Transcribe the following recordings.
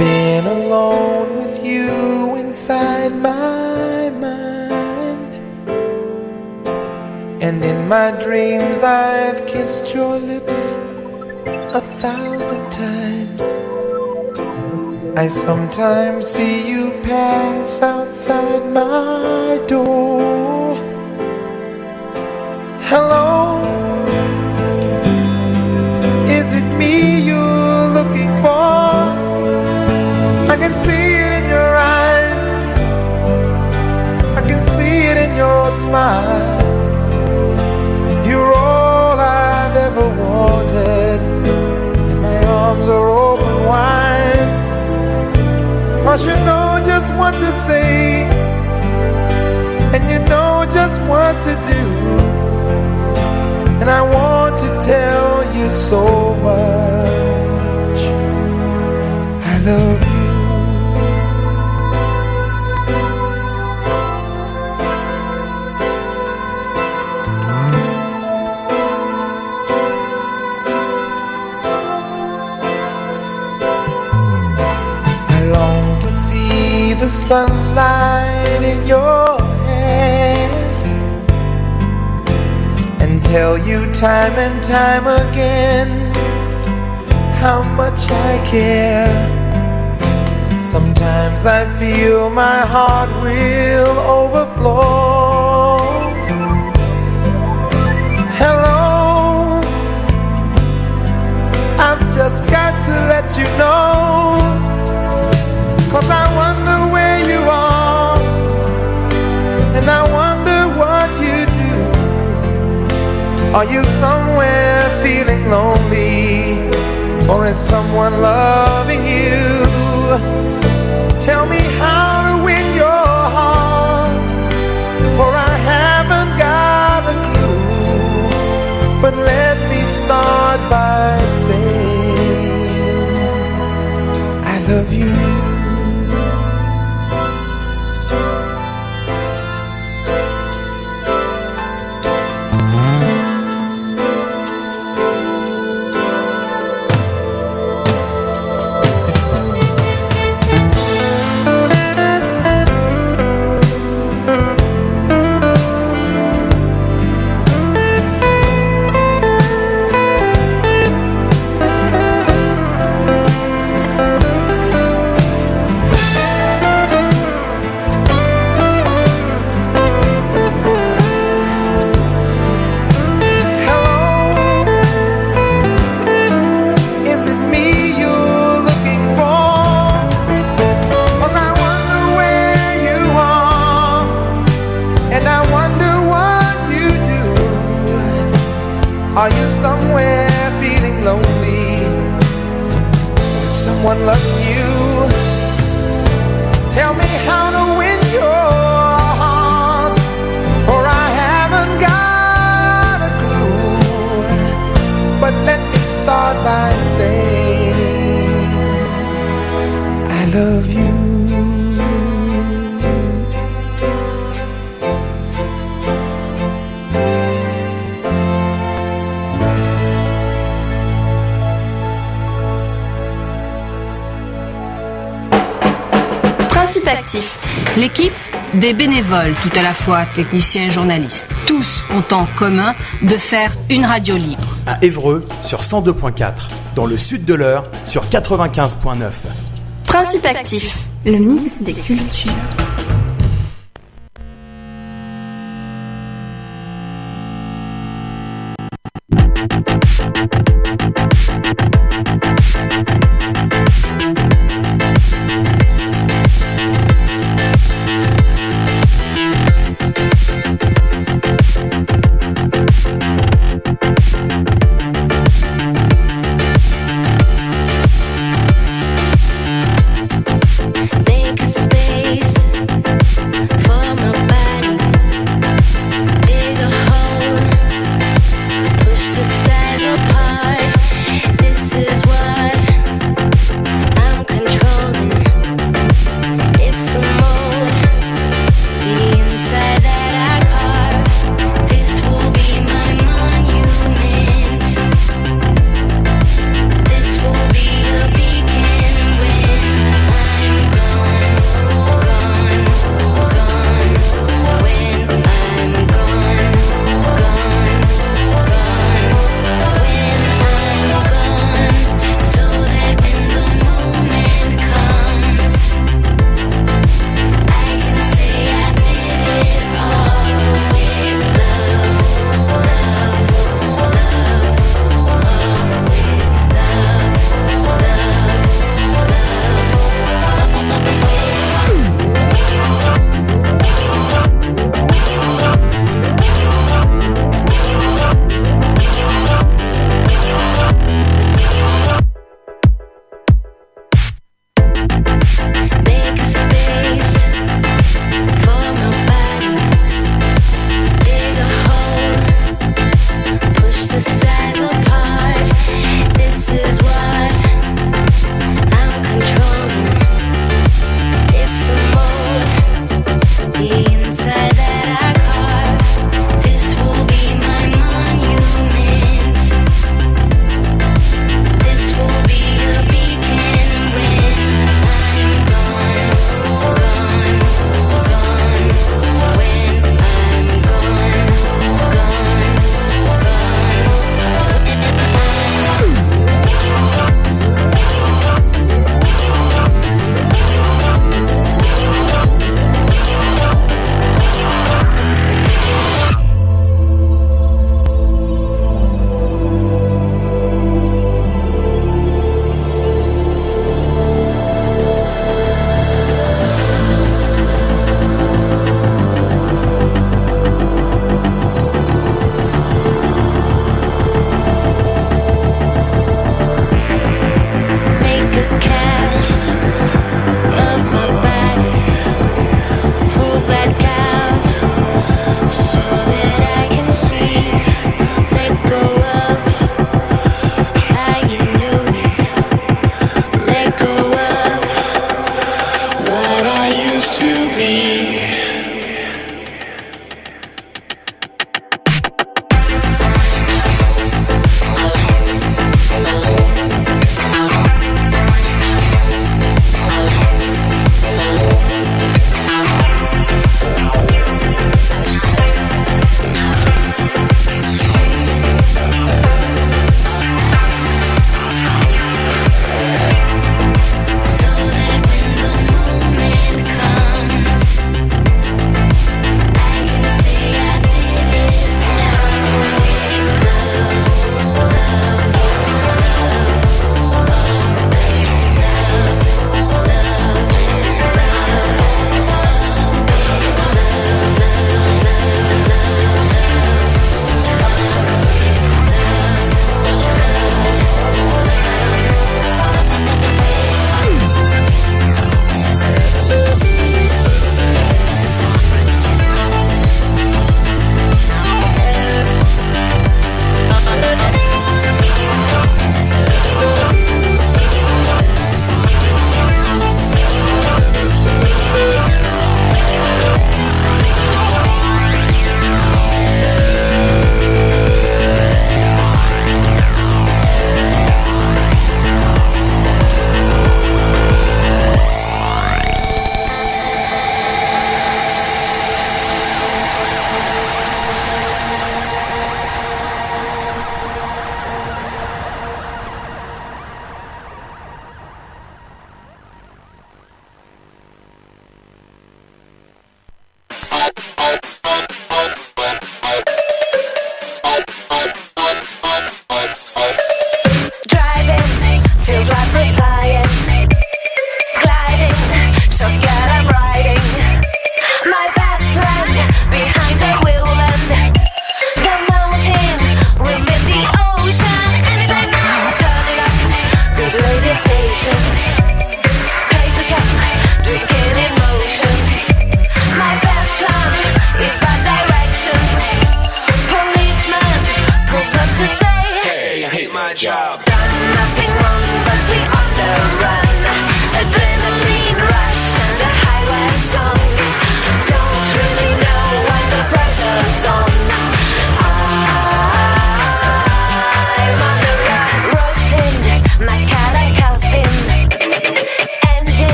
been alone with you inside my mind, and in my dreams I've kissed your lips 1,000 times. I sometimes see you pass outside my door. Hello, is it me you're looking for? I can see it in your eyes, I can see it in your smile. You're all I've ever wanted, and my arms are open wide. 'Cause you know just what to say, and you know just what to do, and I want to tell you so much. I love you. The sunlight in your hair, and tell you time and time again how much I care. Sometimes I feel my heart will overflow. Hello, I've just got to let you know, 'cause I wonder where you are, and I wonder what you do. Are you somewhere feeling lonely, or is someone loving you? Tell me how to win your heart, for I haven't got a clue. But let me start by saying I love you. Are you somewhere feeling lonely? Is someone loving you? Tell me how to win your heart, for I haven't got a clue. But let me start by saying I love you. Principe actif. L'équipe, des bénévoles, tout à la fois techniciens et journalistes. Tous ont en commun de faire une radio libre. À Évreux sur 102.4, dans le sud de l'Eure sur 95.9. Principe actif. Le mix des cultures. Make a space.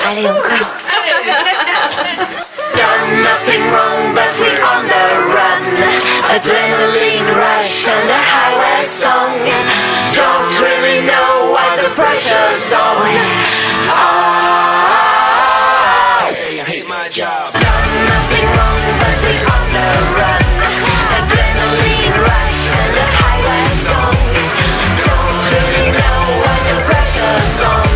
Allez, encore. Done nothing wrong, but we're on the run. Adrenaline rush and a highway song. Don't really know why the pressure's on. I hate my job. Done nothing wrong, but we're on the run. Adrenaline rush and a highway song. Don't really know why the pressure's on.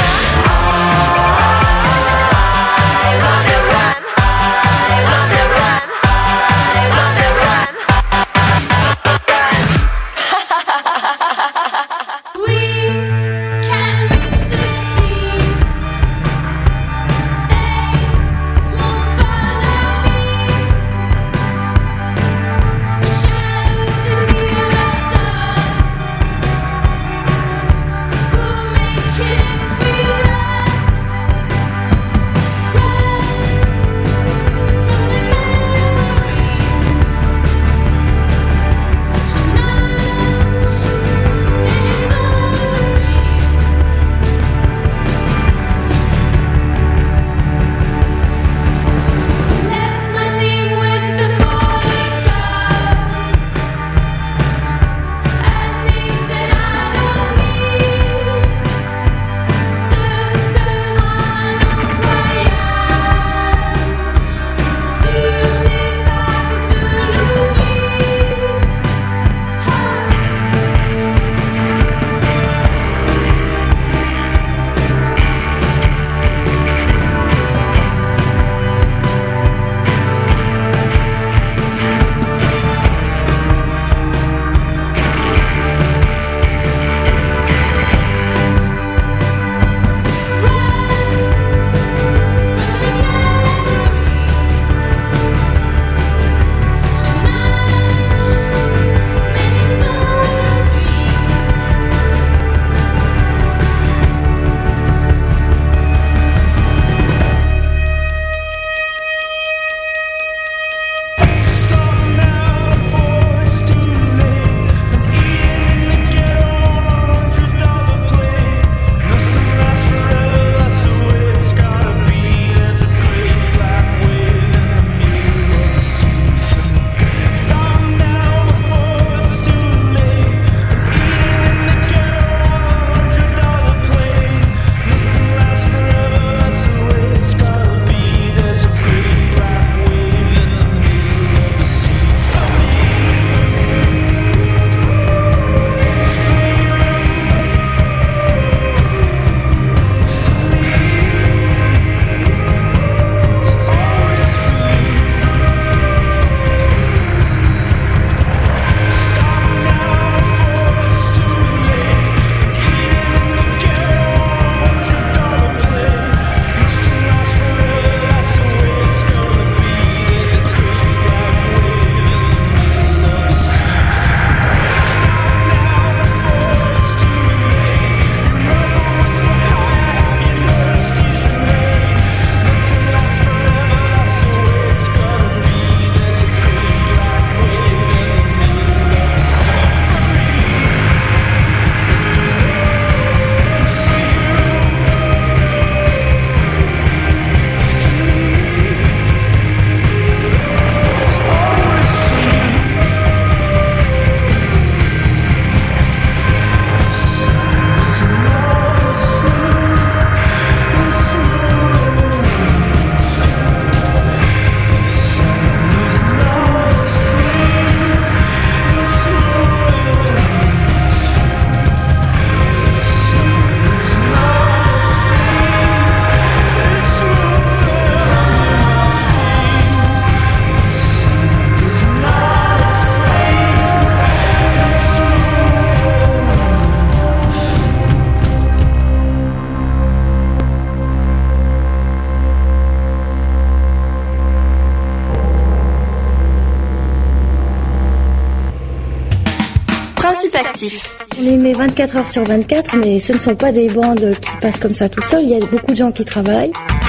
Principe actif. On y met 24 heures sur 24, mais ce ne sont pas des bandes qui passent comme ça tout seul. Il y a beaucoup de gens qui travaillent.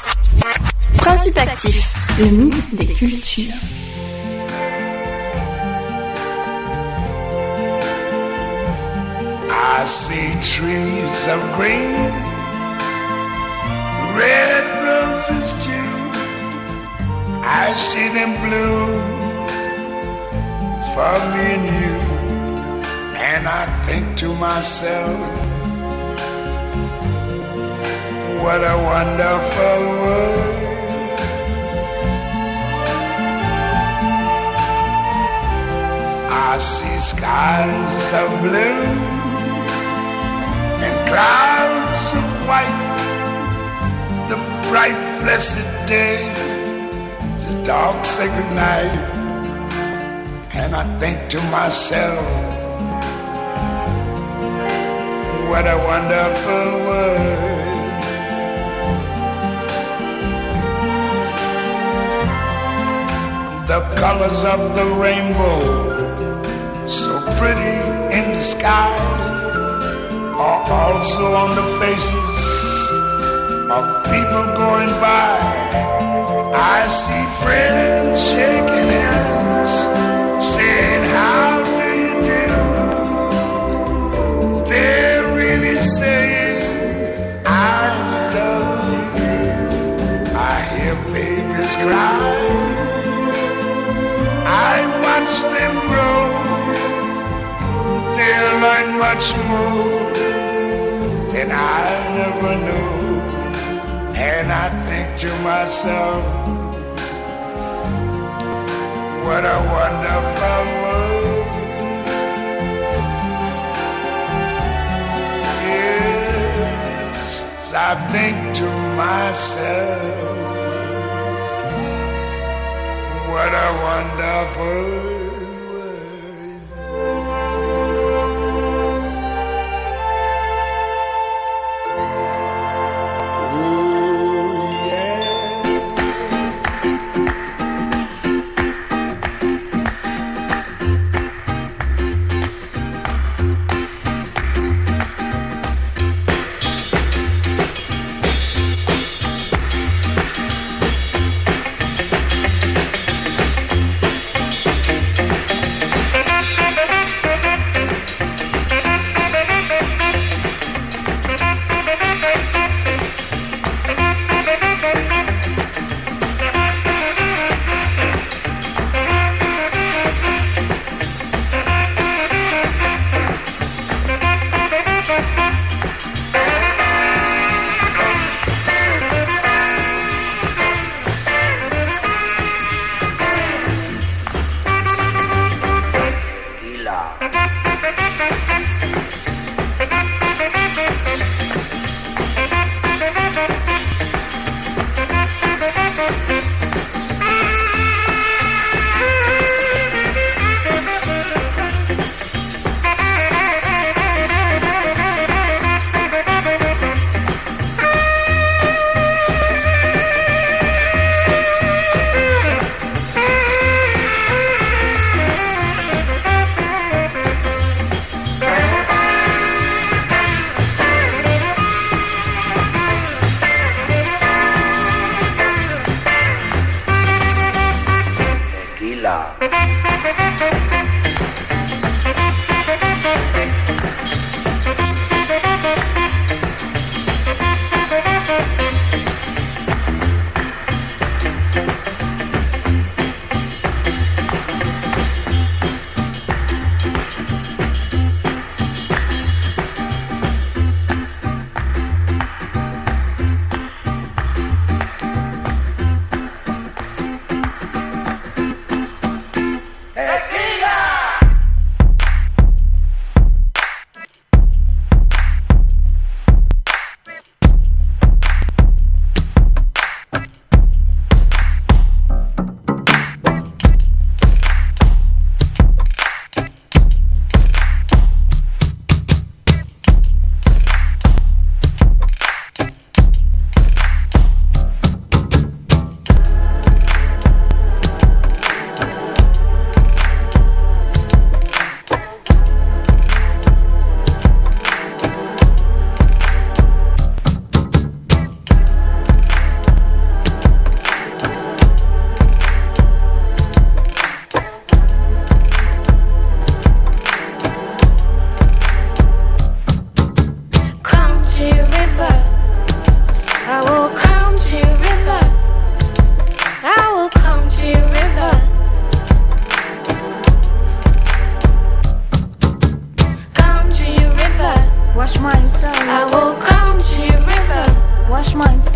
Principe actif. Le ministre des Cultures. I see trees of green, red roses too. I see them bloom for me and you. And I think to myself, what a wonderful world. I see skies of blue and clouds of white, the bright blessed day, the dark sacred night. And I think to myself, what a wonderful world. The colors of the rainbow, so pretty in the sky, are also on the faces of people going by. I see friends shaking hands, saying, how do you do? They're really saying, I love you. I hear babies cry, I watch them grow. They'll learn much more than I never knew. And I think to myself, what a wonderful world. Yes, I think to myself, what a wonderful world.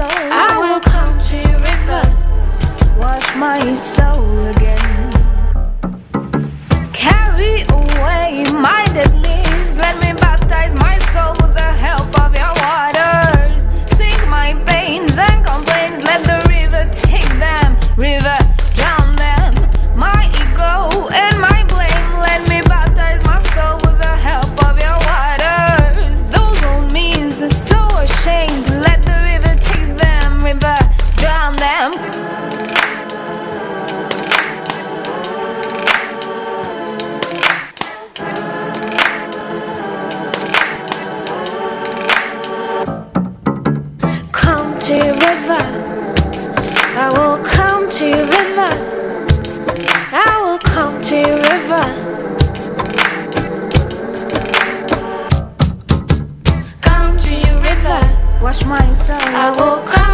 I will come to your river, wash my soul again. Carry away my dead leaves, let me baptize my soul with the help of your waters. Sink my pains and complaints, let the river take them, river drown them. My ego and my blame, let me baptize my soul with the help of your waters. Those old means are so ashamed, let the river take them, river drown them. Come to your river, I will come to your river, I will come to your river. Come to your river, wash my soul. I will come